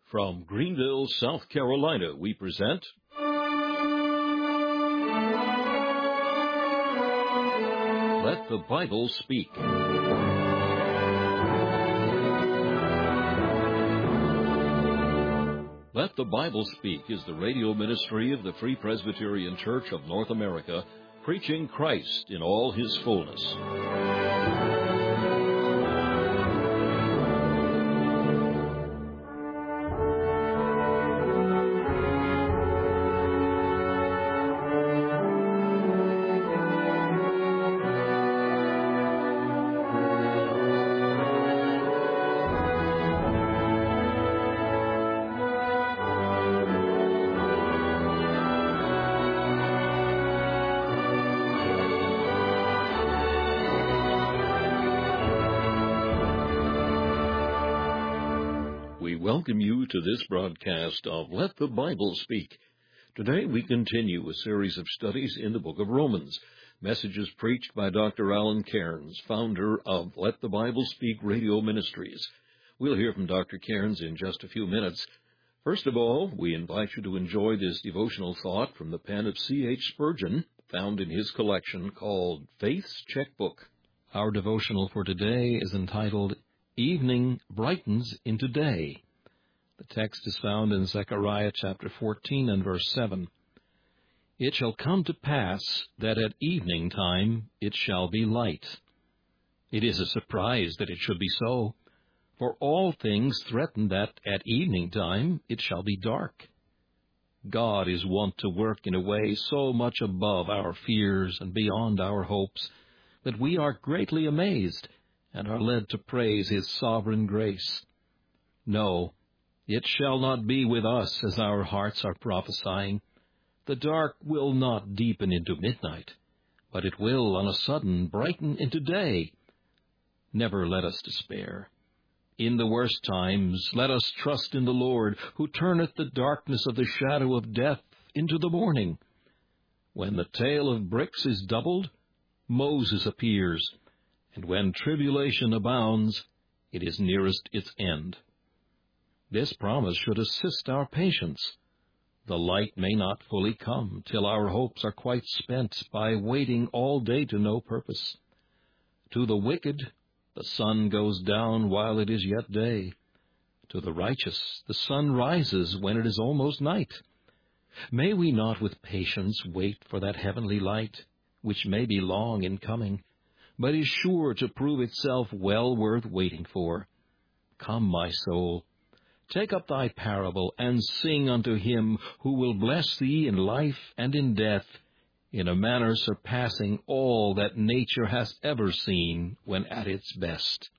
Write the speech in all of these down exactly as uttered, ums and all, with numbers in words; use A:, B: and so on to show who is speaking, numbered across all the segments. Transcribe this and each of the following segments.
A: From Greenville, South Carolina, we present Let the Bible Speak. Let the Bible Speak is the radio ministry of the Free Presbyterian Church of North America, preaching Christ in all His fullness. Welcome you to this broadcast of Let the Bible Speak. Today we continue a series of studies in the book of Romans, messages preached by Doctor Alan Cairns, founder of Let the Bible Speak Radio Ministries. We'll hear from Doctor Cairns in just a few minutes. First of all, we invite you to enjoy this devotional thought from the pen of C H Spurgeon, found in his collection called Faith's Checkbook. Our devotional for today is entitled, Evening Brightens into Day. The text is found in Zechariah chapter fourteen and verse seven. It shall come to pass that at evening time it shall be light. It is a surprise that it should be so, for all things threaten that at evening time it shall be dark. God is wont to work in a way so much above our fears and beyond our hopes that we are greatly amazed and are led to praise His sovereign grace. No, it shall not be with us as our hearts are prophesying. The dark will not deepen into midnight, but it will on a sudden brighten into day. Never let us despair. In the worst times let us trust in the Lord, who turneth the darkness of the shadow of death into the morning. When the tale of bricks is doubled, Moses appears, and when tribulation abounds, it is nearest its end. This promise should assist our patience. The light may not fully come till our hopes are quite spent by waiting all day to no purpose. To the wicked, the sun goes down while it is yet day. To the righteous, the sun rises when it is almost night. May we not with patience wait for that heavenly light, which may be long in coming, but is sure to prove itself well worth waiting for. Come, my soul, take up thy parable, and sing unto Him who will bless thee in life and in death, in a manner surpassing all that nature has ever seen when at its best.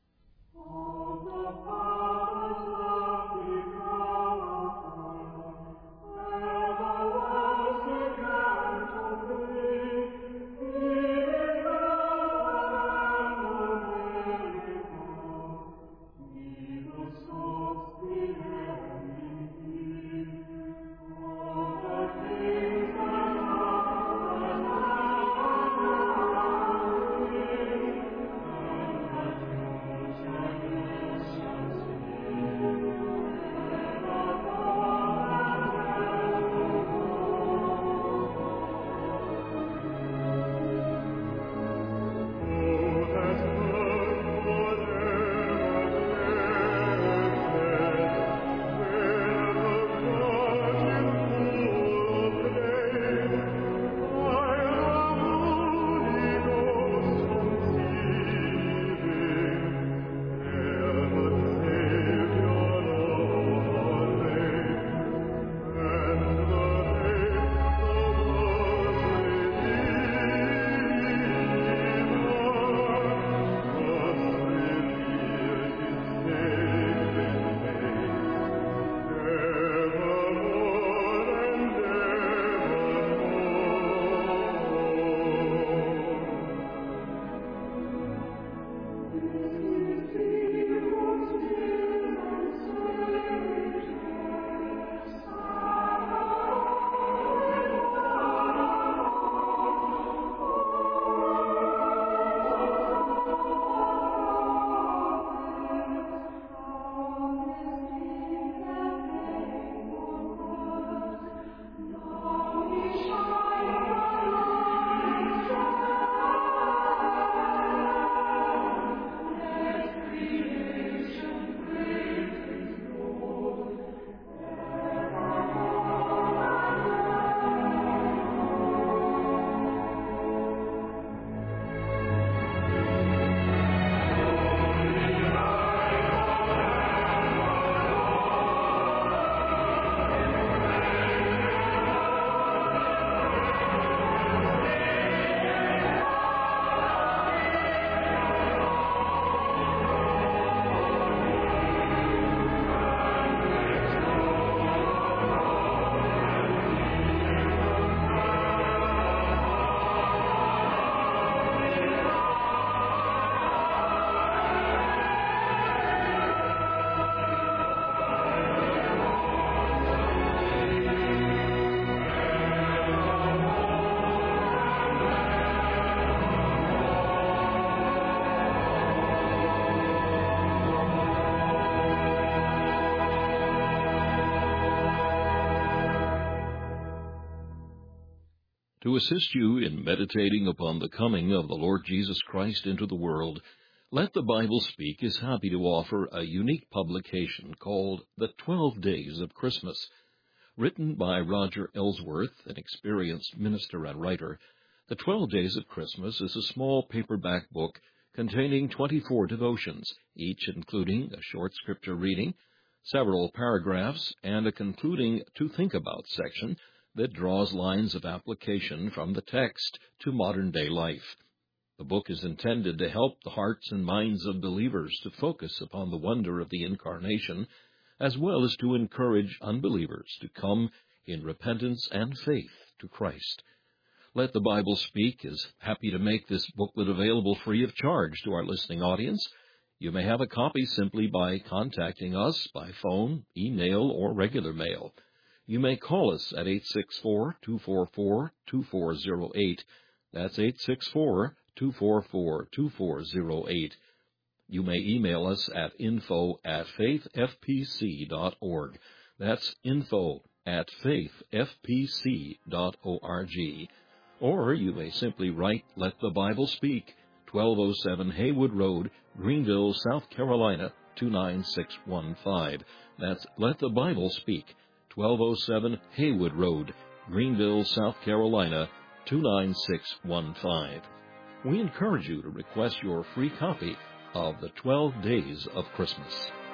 A: To assist you in meditating upon the coming of the Lord Jesus Christ into the world, Let the Bible Speak is happy to offer a unique publication called The Twelve Days of Christmas. Written by Roger Ellsworth, an experienced minister and writer, The Twelve Days of Christmas is a small paperback book containing twenty-four devotions, each including a short scripture reading, several paragraphs, and a concluding To Think About section that draws lines of application from the text to modern-day life. The book is intended to help the hearts and minds of believers to focus upon the wonder of the Incarnation, as well as to encourage unbelievers to come in repentance and faith to Christ. Let the Bible Speak is happy to make this booklet available free of charge to our listening audience. You may have a copy simply by contacting us by phone, email, or regular mail. You may call us at eight six four, two four four, two four zero eight. That's eight six four, two four four, two four zero eight. You may email us at info at faith f p c dot org. That's info at faith f p c dot org. Or you may simply write Let the Bible Speak, twelve oh seven Haywood Road, Greenville, South Carolina, two nine six one five. That's Let the Bible Speak, twelve oh seven Haywood Road, Greenville, South Carolina, two nine six one five. We encourage you to request your free copy of the twelve Days of Christmas.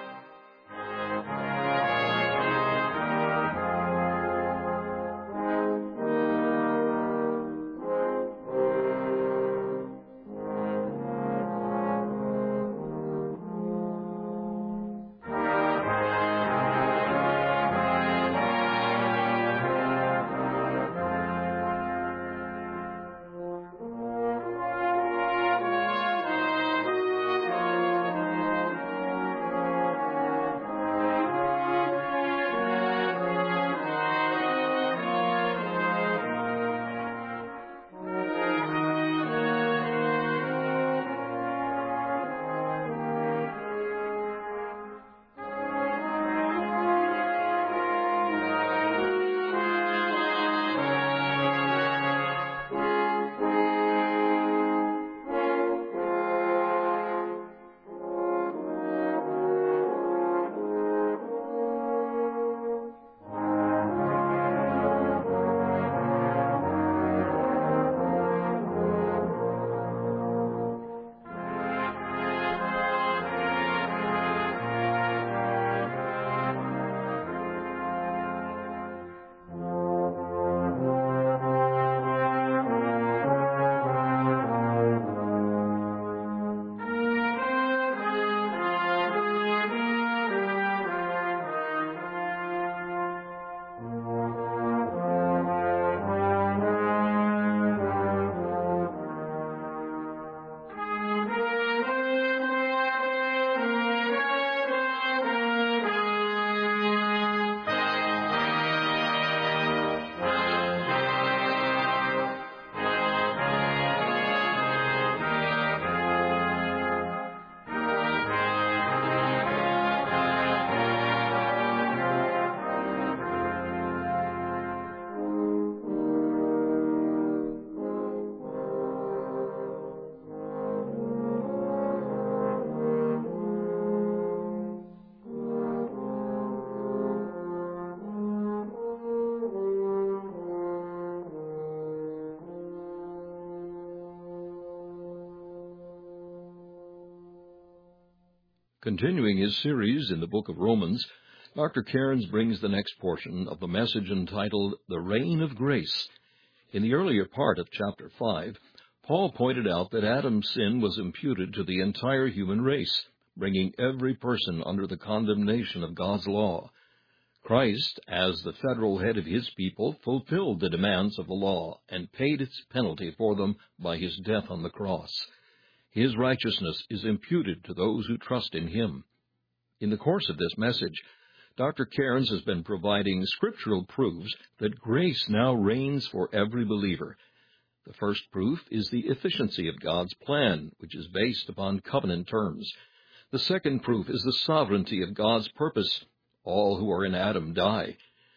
A: Continuing his series in the book of Romans, Doctor Cairns brings the next portion of the message entitled The Reign of Grace. In the earlier part of chapter five, Paul pointed out that Adam's sin was imputed to the entire human race, bringing every person under the condemnation of God's law. Christ, as the federal head of his people, fulfilled the demands of the law and paid its penalty for them by his death on the cross. His righteousness is imputed to those who trust in him. In the course of this message, Doctor Cairns has been providing scriptural proofs that grace now reigns for every believer. The first proof is the efficiency of God's plan, which is based upon covenant terms. The second proof is the sovereignty of God's purpose. All who are in Adam die.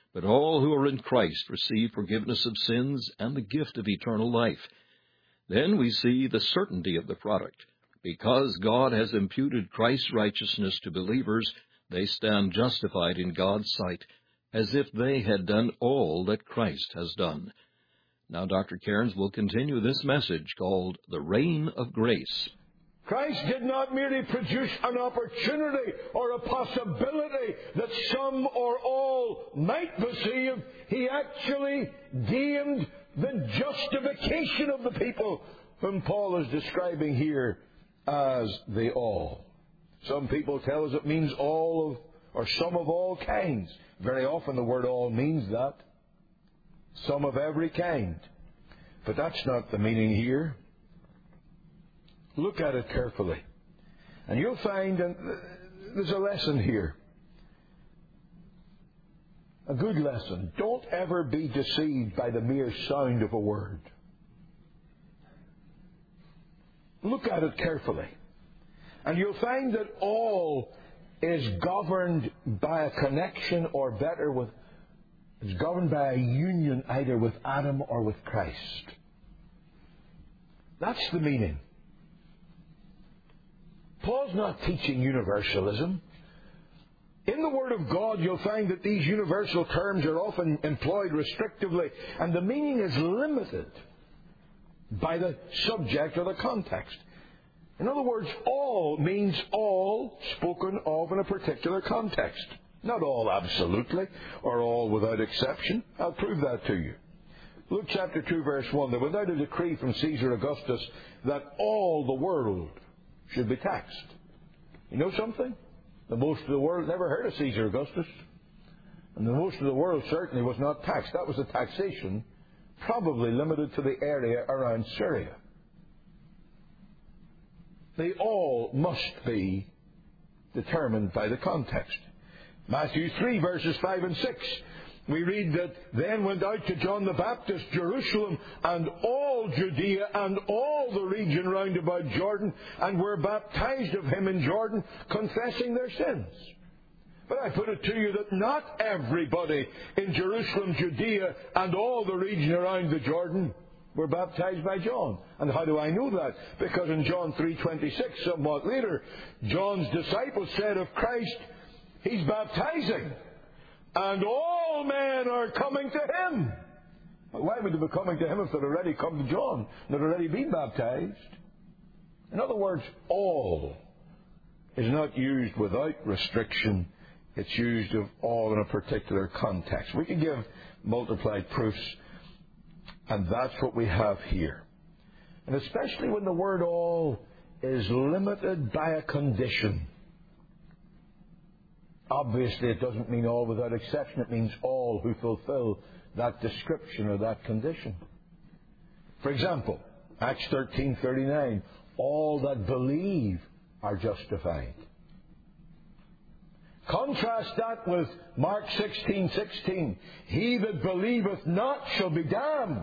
A: but all who are in Christ receive forgiveness of sins and the gift of eternal life. Then we see the certainty of the product. Because God has imputed Christ's righteousness to believers, they stand justified in God's sight, as if they had done all that Christ has done. Now Doctor Cairns will continue this message called The Reign of Grace.
B: Christ did not merely produce an opportunity or a possibility that some or all might receive. He actually gained the justification of the people, whom Paul is describing here as the all. Some people tell us it means all of, or some of all kinds. Very often the word all means that. Some of every kind. But that's not the meaning here. Look at it carefully. And you'll find that there's a lesson here. A good lesson. Don't ever be deceived by the mere sound of a word. Look at it carefully. And you'll find that all is governed by a connection, or better, with is governed by a union either with Adam or with Christ. That's the meaning. Paul's not teaching universalism. In the Word of God, you'll find that these universal terms are often employed restrictively, and the meaning is limited by the subject or the context. In other words, all means all spoken of in a particular context. Not all absolutely, or all without exception. I'll prove that to you. Luke chapter two, verse one. There was out a decree from Caesar Augustus that all the world should be taxed. You know something? The most of the world never heard of Caesar Augustus. And the most of the world certainly was not taxed. That was a taxation probably limited to the area around Syria. They all must be determined by the context. Matthew three, verses five and six. We read that then went out to John the Baptist Jerusalem and all Judea and all the region round about Jordan, and were baptized of him in Jordan, confessing their sins. But I put it to you that not everybody in Jerusalem, Judea, and all the region around the Jordan were baptized by John. And how do I know that? Because in John three twenty-six, somewhat later, John's disciples said of Christ, He's baptizing, and all men are coming to Him. But why would they be coming to Him if they'd already come to John and they'd already been baptized? In other words, all is not used without restriction. It's used of all in a particular context. We can give multiplied proofs, and that's what we have here. And especially when the word all is limited by a condition. Obviously, it doesn't mean all without exception. It means all who fulfill that description or that condition. For example, Acts thirteen thirty-nine, all that believe are justified. Contrast that with Mark sixteen sixteen, he that believeth not shall be damned.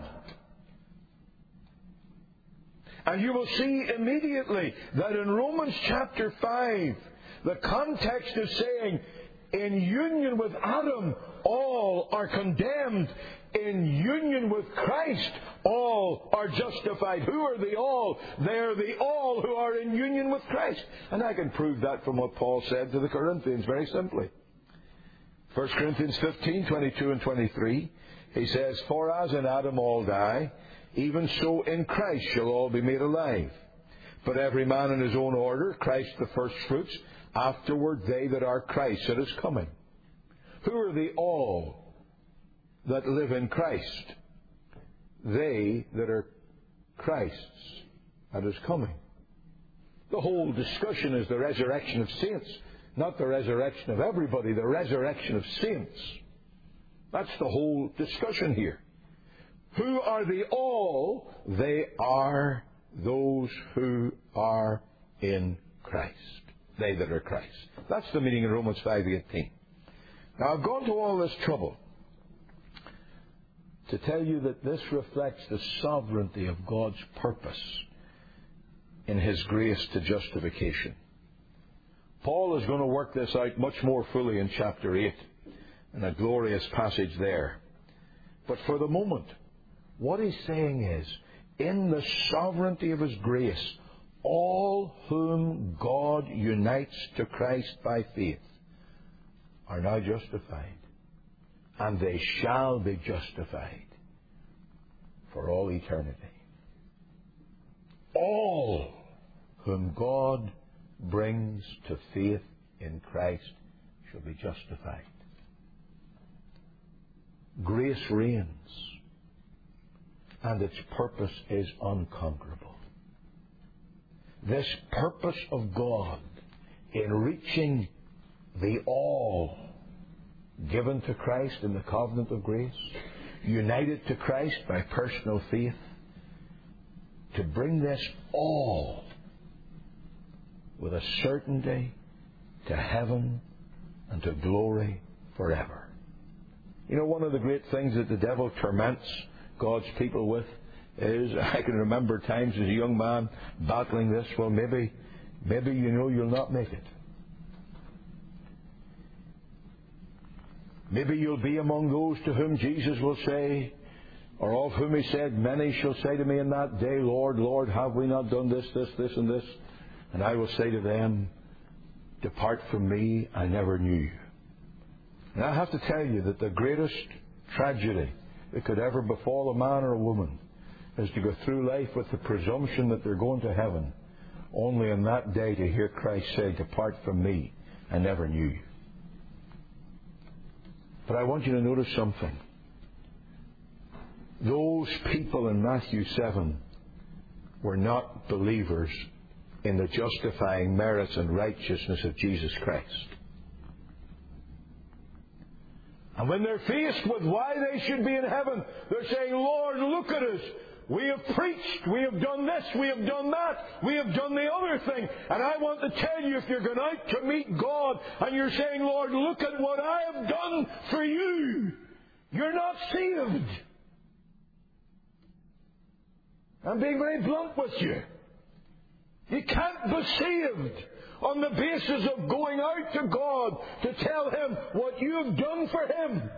B: And you will see immediately that in Romans chapter five, the context is saying, in union with Adam, all are condemned. In union with Christ, all are justified. Who are the all? They are the all who are in union with Christ. And I can prove that from what Paul said to the Corinthians very simply. First Corinthians fifteen, twenty-two and twenty-three, he says, for as in Adam all die, even so in Christ shall all be made alive. But every man in his own order, Christ the firstfruits, afterward they that are Christ that is coming. Who are the all that live in Christ? They that are Christ's that is coming. The whole discussion is the resurrection of saints, not the resurrection of everybody, the resurrection of saints. That's the whole discussion here. Who are the all? They are those who are in Christ. They that are Christ. That's the meaning in Romans five eighteen. Now, I've gone to all this trouble to tell you that this reflects the sovereignty of God's purpose in His grace to justification. Paul is going to work this out much more fully in chapter eight. in a glorious passage there. But for the moment, what he's saying is, in the sovereignty of his grace, all whom God unites to Christ by faith are now justified, and they shall be justified for all eternity. All whom God brings to faith in Christ shall be justified. Grace reigns, and its purpose is unconquerable. This purpose of God in reaching the all given to Christ in the covenant of grace, united to Christ by personal faith, to bring this all with a certainty to heaven and to glory forever. You know, one of the great things that the devil torments God's people with is, I can remember times as a young man battling this, well, maybe, maybe you know you'll not make it. Maybe you'll be among those to whom Jesus will say, or of whom he said, many shall say to me in that day, Lord, Lord, have we not done this, this, this, and this? And I will say to them, depart from me, I never knew you. And I have to tell you that the greatest tragedy that could ever befall a man or a woman is to go through life with the presumption that they're going to heaven, only in that day to hear Christ say, depart from me, I never knew you. But I want you to notice something. Those people in Matthew seven were not believers in the justifying merits and righteousness of Jesus Christ. And when they're faced with why they should be in heaven, they're saying, Lord, look at us. We have preached. We have done this. We have done that. We have done the other thing. And I want to tell you, if you're going out to meet God and you're saying, Lord, look at what I have done for you, you're not saved. I'm being very blunt with you. You can't be saved on the basis of going out to God to tell Him what you've done for Him.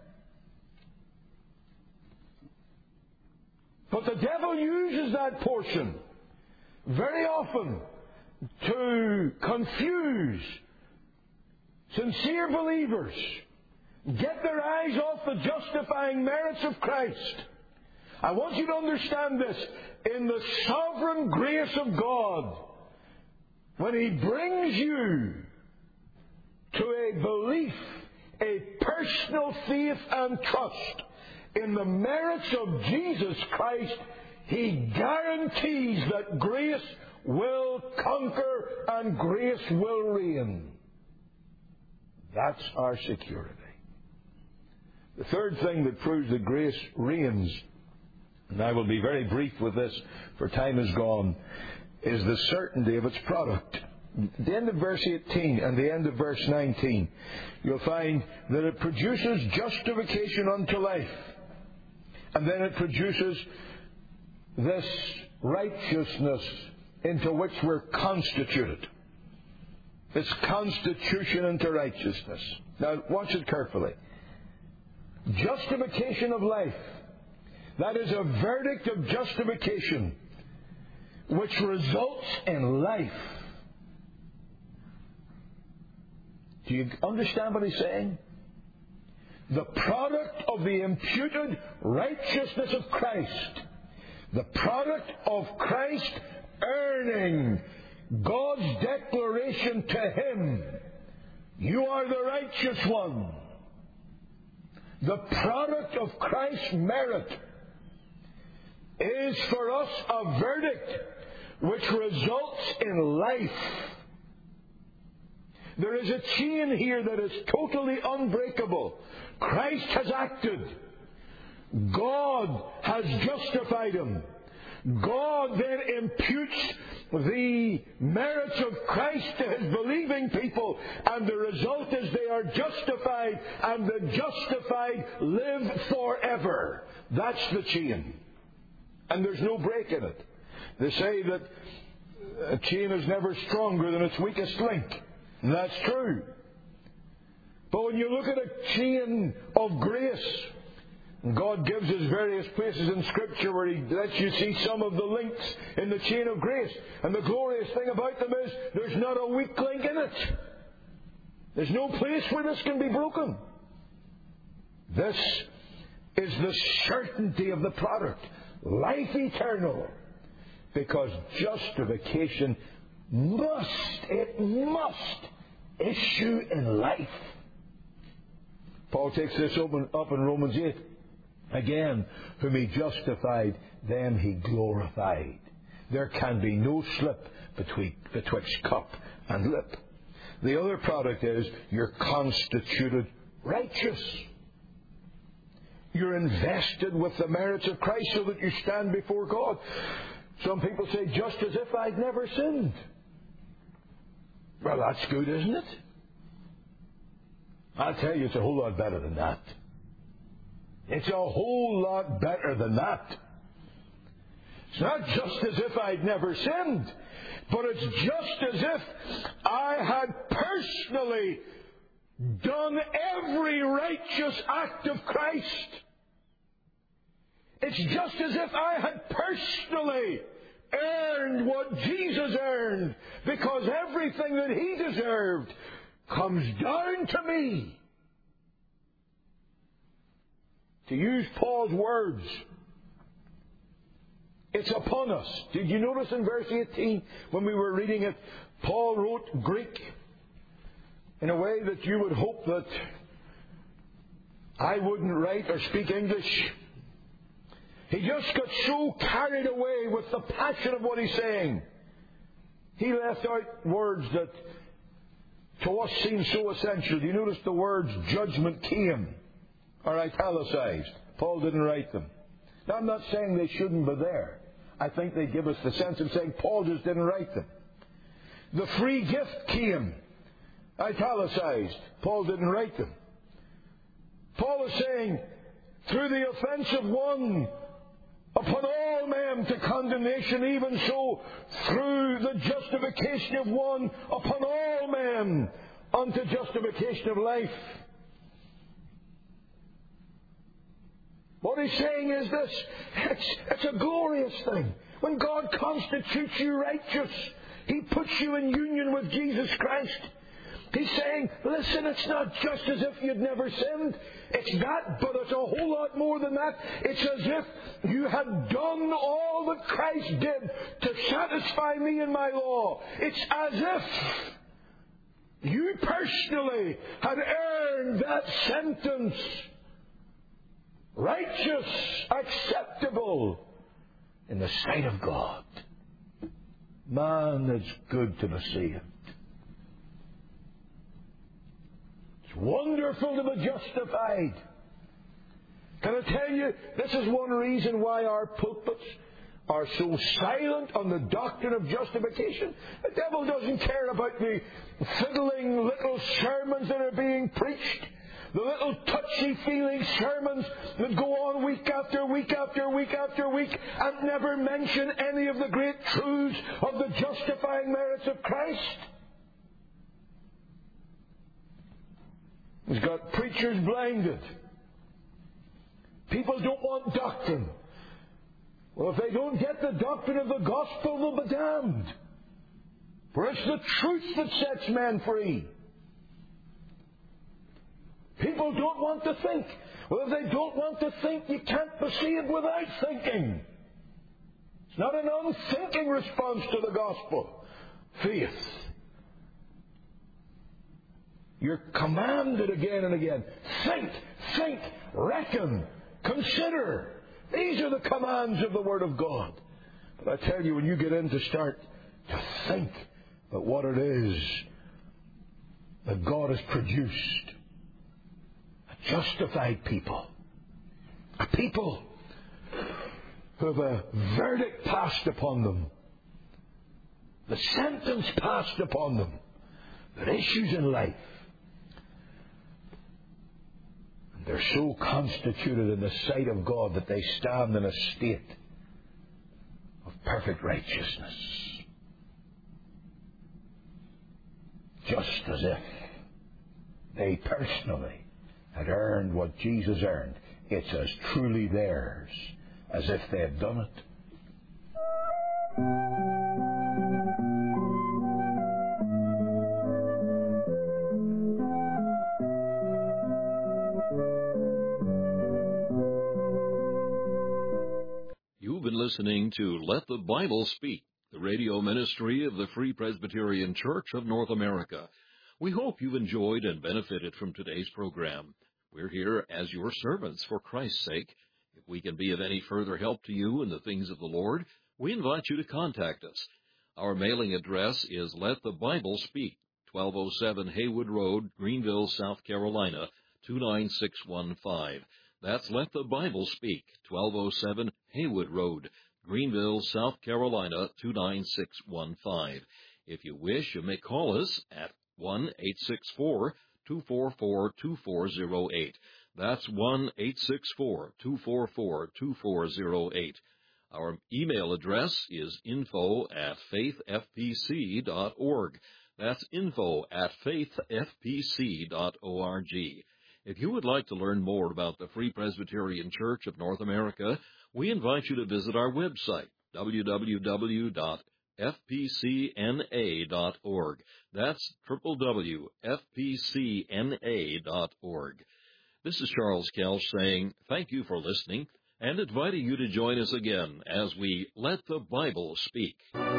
B: But the devil uses that portion very often to confuse sincere believers, get their eyes off the justifying merits of Christ. I want you to understand this. In the sovereign grace of God, when He brings you to a belief, a personal faith and trust in the merits of Jesus Christ, He guarantees that grace will conquer and grace will reign. That's our security. The third thing that proves that grace reigns, and I will be very brief with this, for time is gone, is the certainty of its product. At the end of verse eighteen and the end of verse nineteen, you'll find that it produces justification unto life. And then it produces this righteousness into which we're constituted. It's constitution into righteousness. Now, watch it carefully. Justification of life. That is a verdict of justification which results in life. Do you understand what he's saying? The product of the imputed righteousness of Christ. The product of Christ earning God's declaration to Him. You are the righteous one. The product of Christ's merit is for us a verdict which results in life. There is a chain here that is totally unbreakable. Christ has acted. God has justified him. God then imputes the merits of Christ to His believing people, and the result is they are justified, and the justified live forever. That's the chain. And there's no break in it. They say that a chain is never stronger than its weakest link. And that's true. But when you look at a chain of grace, God gives us various places in Scripture where He lets you see some of the links in the chain of grace. And the glorious thing about them is there's not a weak link in it. There's no place where this can be broken. This is the certainty of the product. Life eternal. Because justification must, it must issue in life. Paul takes this up in Romans eight. Again, whom He justified, them He glorified. There can be no slip between, betwixt cup and lip. The other product is you're constituted righteous. You're invested with the merits of Christ so that you stand before God. Some people say, just as if I'd never sinned. Well, that's good, isn't it? I'll tell you, it's a whole lot better than that. It's a whole lot better than that. It's not just as if I'd never sinned, but it's just as if I had personally done every righteous act of Christ. It's just as if I had personally earned what Jesus earned, because everything that He deserved comes down to me. To use Paul's words, it's upon us. Did you notice in verse eighteen, when we were reading it, Paul wrote Greek in a way that you would hope that I wouldn't write or speak English. He just got so carried away with the passion of what he's saying. He left out words that to us seem so essential. Do you notice the words judgment came are italicized? Paul didn't write them. Now, I'm not saying they shouldn't be there. I think they give us the sense of saying Paul just didn't write them. The free gift came italicized. Paul didn't write them. Paul is saying, through the offense of one, upon all men to condemnation, even so, through the justification of one, upon all men unto justification of life. What he's saying is this: it's, it's a glorious thing. When God constitutes you righteous, He puts you in union with Jesus Christ. He's saying, listen, it's not just as if you'd never sinned. It's that, but it's a whole lot more than that. It's as if you had done all that Christ did to satisfy me in my law. It's as if you personally had earned that sentence. Righteous, acceptable in the sight of God. Man, it's good to be saved. Wonderful to be justified. Can I tell you, this is one reason why our pulpits are so silent on the doctrine of justification. The devil doesn't care about the fiddling little sermons that are being preached, the little touchy-feeling sermons that go on week after week after week after week and never mention any of the great truths of the justifying merits of Christ. He's got preachers blinded. People don't want doctrine. Well, if they don't get the doctrine of the gospel, they'll be damned. For it's the truth that sets men free. People don't want to think. Well, if they don't want to think, you can't be saved without thinking. It's not an unthinking response to the gospel. Faith. You're commanded again and again. Think, think, reckon, consider. These are the commands of the Word of God. But I tell you, when you get in to start to think about what it is that God has produced, a justified people, a people who have a verdict passed upon them, the sentence passed upon them that issues in life. They're so constituted in the sight of God that they stand in a state of perfect righteousness. Just as if they personally had earned what Jesus earned. It's as truly theirs as if they had done it.
A: You've been listening to Let the Bible Speak, the radio ministry of the Free Presbyterian Church of North America. We hope you've enjoyed and benefited from today's program. We're here as your servants for Christ's sake. If we can be of any further help to you in the things of the Lord, we invite you to contact us. Our mailing address is Let the Bible Speak, twelve oh seven Haywood Road, Greenville, South Carolina, two nine six one five. That's Let the Bible Speak, twelve oh seven Haywood Road, Greenville, South Carolina, two nine six one five. If you wish, you may call us at one eight six four, two four four, two four zero eight. That's one eight six four, two four four, two four zero eight. Our email address is info at faith f p c dot org. That's info at faith f p c dot org. If you would like to learn more about the Free Presbyterian Church of North America, we invite you to visit our website, w w w dot f p c n a dot org. That's w w w dot f p c n a dot org. This is Charles Kelch saying thank you for listening and inviting you to join us again as we Let the Bible Speak.